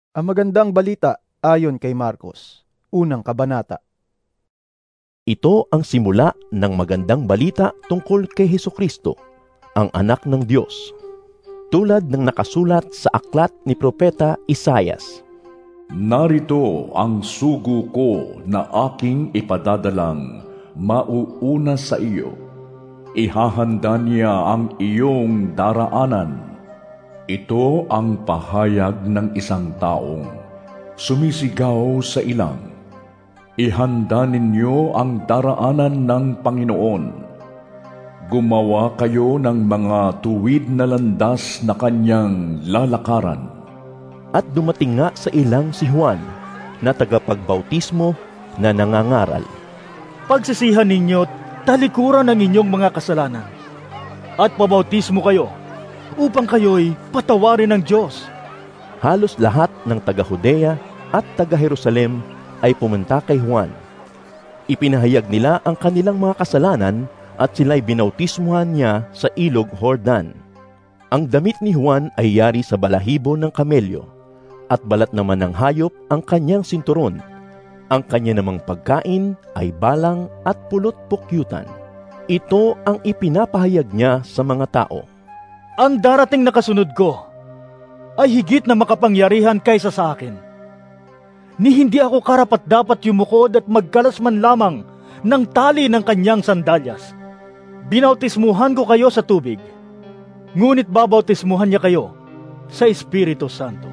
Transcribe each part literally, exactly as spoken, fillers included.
Ang magandang balita ayon kay Marcos, unang kabanata. Ito ang simula ng magandang balita tungkol kay Hesukristo, ang anak ng Diyos. Tulad ng nakasulat sa aklat ni Propeta Isaias. Narito ang sugo ko na aking ipadadalang mauuna sa iyo. Ihahanda niya ang iyong daraanan. Ito ang pahayag ng isang taong sumisigaw sa ilang. Ihanda ninyo ang daraanan ng Panginoon. Gumawa kayo ng mga tuwid na landas na kanyang lalakaran. At dumating nga sa ilang si Juan, na tagapagbautismo na nangangaral. Pagsisihan ninyo, talikuran ang inyong mga kasalanan, at pabautismo kayo, upang kayo'y patawarin ng Diyos. Halos lahat ng taga-Judea at taga-Jerusalem ay pumunta kay Juan. Ipinahayag nila ang kanilang mga kasalanan at sila'y binautismuhan niya sa ilog Jordan. Ang damit ni Juan ay yari sa balahibo ng kamelyo, at balat naman ng hayop ang kanyang sinturon. Ang kanya namang pagkain ay balang at pulot-pukyutan. Ito ang ipinapahayag niya sa mga tao. Ang darating na kasunod ko ay higit na makapangyarihan kaysa sa akin. Ni hindi ako karapat-dapat yumukod at magkalas man lamang ng tali ng kanyang sandalyas. Binautismuhan ko kayo sa tubig, ngunit babautismuhan niya kayo sa Espiritu Santo.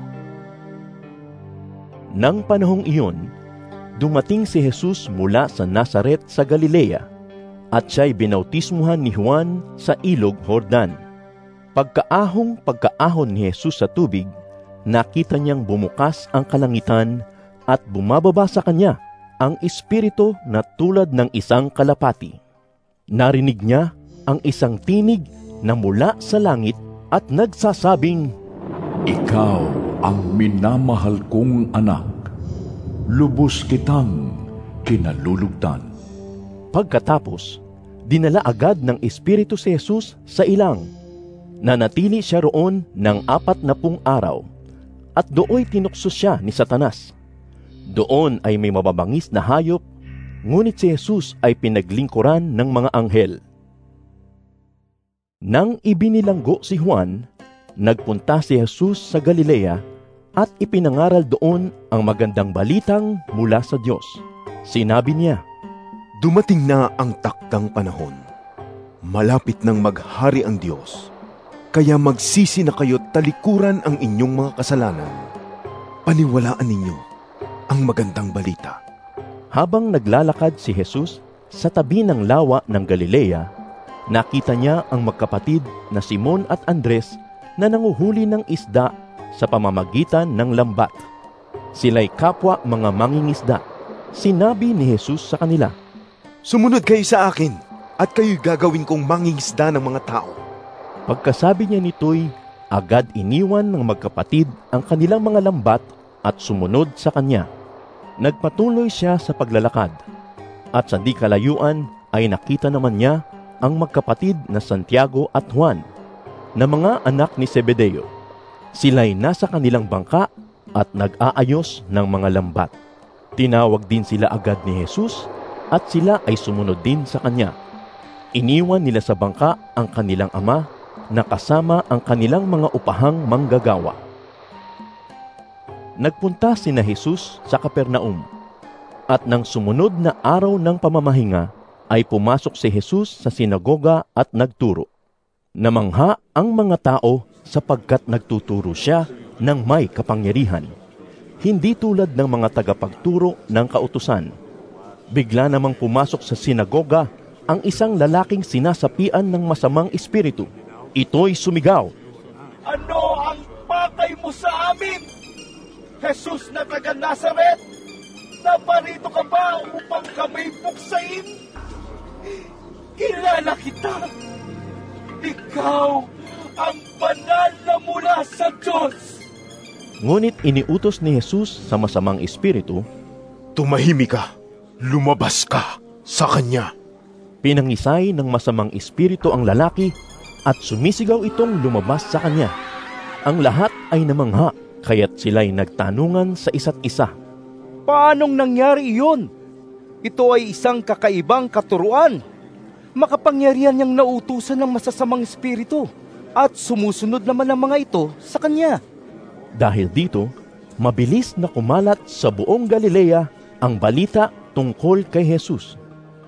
Nang panahong iyon, dumating si Jesus mula sa Nazaret sa Galilea, at siya'y binautismuhan ni Juan sa ilog Jordan. Pagkaahong pagkaahon ni Jesus sa tubig, nakita niyang bumukas ang kalangitan at bumababa sa kanya ang Espiritu na tulad ng isang kalapati. Narinig niya ang isang tinig na mula sa langit at nagsasabing, Ikaw ang minamahal kong anak, lubos kitang kinalulugdan. Pagkatapos, dinala agad ng Espiritu si Jesus sa ilang. Nanatili siya roon ng apat na pung araw, at dooy tinukso siya ni Satanas. Doon ay may mababangis na hayop, ngunit si Jesus ay pinaglingkuran ng mga anghel. Nang ibinilanggo si Juan, nagpunta si Jesus sa Galilea at ipinangaral doon ang magandang balitang mula sa Diyos. Sinabi niya, Dumating na ang takdang panahon. Malapit nang maghari ang Diyos. Kaya magsisi na kayo't talikuran ang inyong mga kasalanan. Paniwalaan ninyo ang magandang balita. Habang naglalakad si Jesus sa tabi ng lawa ng Galilea, nakita niya ang magkapatid na Simon at Andres na nanguhuli ng isda sa pamamagitan ng lambat. Sila'y kapwa mga mangingisda. Sinabi ni Jesus sa kanila, Sumunod kayo sa akin, at kayo'y gagawin kong mangingisda ng mga tao. Pagkasabi niya nito'y, agad iniwan ng magkapatid ang kanilang mga lambat at sumunod sa kanya. Nagpatuloy siya sa paglalakad, at sa di kalayuan ay nakita naman niya ang magkapatid na Santiago at Juan, na mga anak ni Zebedeo. Sila'y nasa kanilang bangka at nag-aayos ng mga lambat. Tinawag din sila agad ni Jesus at sila ay sumunod din sa kanya. Iniwan nila sa bangka ang kanilang ama na kasama ang kanilang mga upahang manggagawa. Nagpunta sina Jesus sa Capernaum, at nang sumunod na araw ng pamamahinga, ay pumasok si Jesus sa sinagoga at nagturo. Namangha ang mga tao sapagkat nagtuturo siya ng may kapangyarihan, hindi tulad ng mga tagapagturo ng kautusan. Bigla namang pumasok sa sinagoga ang isang lalaking sinasapian ng masamang espiritu. Ito'y sumigaw, Ano ang pakay mo sa amin? Jesus na taga Nazaret, naparito ka ba upang kami puksain? Kilala kita. Ikaw ang banal na mula sa Diyos. Ngunit iniutos ni Jesus sa masamang espiritu, Tumahimik ka, lumabas ka sa kanya. Pinangisay ng masamang espiritu ang lalaki at sumisigaw itong lumabas sa kanya. Ang lahat ay namangha, Kaya't sila'y nagtanungan sa isa't isa. Paanong nangyari iyon? Ito ay isang kakaibang katuruan. Makapangyarihan niyang nautusan ng masasamang espiritu at sumusunod naman ang mga ito sa kanya. Dahil dito, mabilis na kumalat sa buong Galilea ang balita tungkol kay Jesus.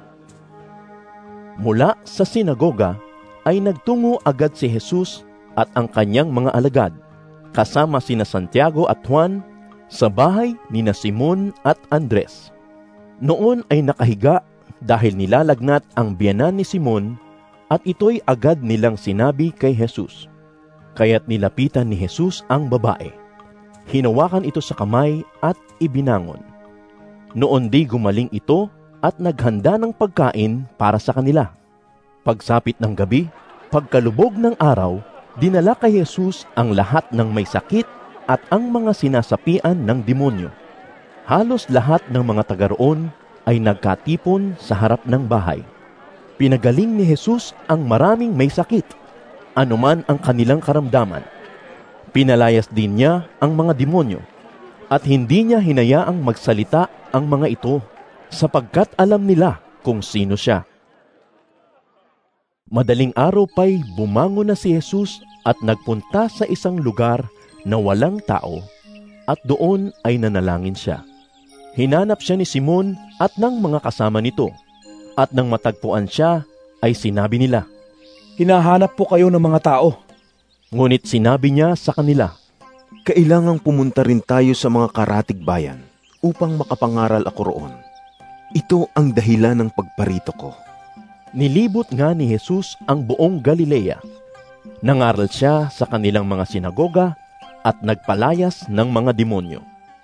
Mula sa sinagoga ay nagtungo agad si Jesus at ang kanyang mga alagad, kasama sina Santiago at Juan, sa bahay ni na Simon at Andres. Noon ay nakahiga dahil nilalagnat ang biyanan ni Simon at ito'y agad nilang sinabi kay Jesus. Kaya't nilapitan ni Jesus ang babae. Hinawakan ito sa kamay at ibinangon. Noon di gumaling ito at naghanda ng pagkain para sa kanila. Pagsapit ng gabi, pagkalubog ng araw, dinala kay Jesus ang lahat ng may sakit at ang mga sinasapian ng demonyo. Halos lahat ng mga taga roon ay nagkatipon sa harap ng bahay. Pinagaling ni Jesus ang maraming may sakit, anuman ang kanilang karamdaman. Pinalayas din niya ang mga demonyo, at hindi niya hinayaang magsalita ang mga ito, sapagkat alam nila kung sino siya. Madaling araw pa'y bumangon na si Jesus at nagpunta sa isang lugar na walang tao, at doon ay nanalangin siya. Hinanap siya ni Simon at ng mga kasama nito, at nang matagpuan siya, ay sinabi nila, "Hinahanap po kayo ng mga tao." Ngunit sinabi niya sa kanila, Kailangang pumunta rin tayo sa mga karatig bayan upang makapangaral ako roon. Ito ang dahilan ng pagparito ko. Nilibot nga ni Jesus ang buong Galilea. Nangaral siya sa kanilang mga sinagoga at nagpalayas ng mga demonyo.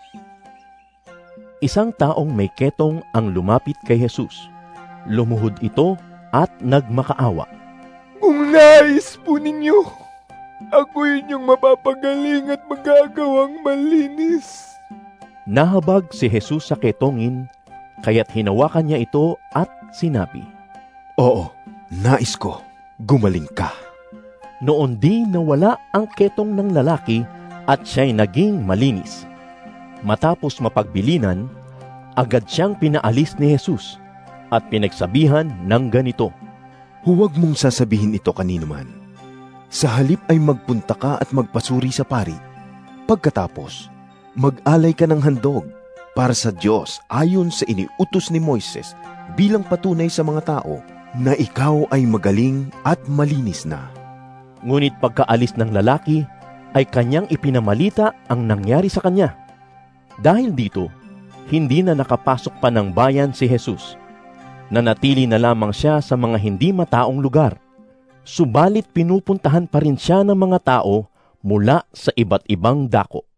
Isang taong may ketong ang lumapit kay Jesus. Lumuhod ito at nagmakaawa. Kung nais po ninyo, ako inyong mapapagaling at magagawang malinis. Nahabag si Jesus sa ketongin, kaya't hinawakan niya ito at sinabi, Oo, nais ko, gumaling ka. Noon di nawala ang ketong ng lalaki at siya'y naging malinis. Matapos mapagbilinan, agad siyang pinaalis ni Jesus at pinagsabihan ng ganito, Huwag mong sasabihin ito kanino man. Sa halip ay magpunta ka at magpasuri sa pari. Pagkatapos, mag-alay ka ng handog para sa Diyos ayon sa iniutos ni Moises bilang patunay sa mga tao na ikaw ay magaling at malinis na. Ngunit pagkaalis ng lalaki, ay kanyang ipinamalita ang nangyari sa kanya. Dahil dito, hindi na nakapasok pa ng bayan si Jesus. Nanatili na lamang siya sa mga hindi mataong lugar. Subalit pinupuntahan pa rin siya ng mga tao mula sa iba't ibang dako.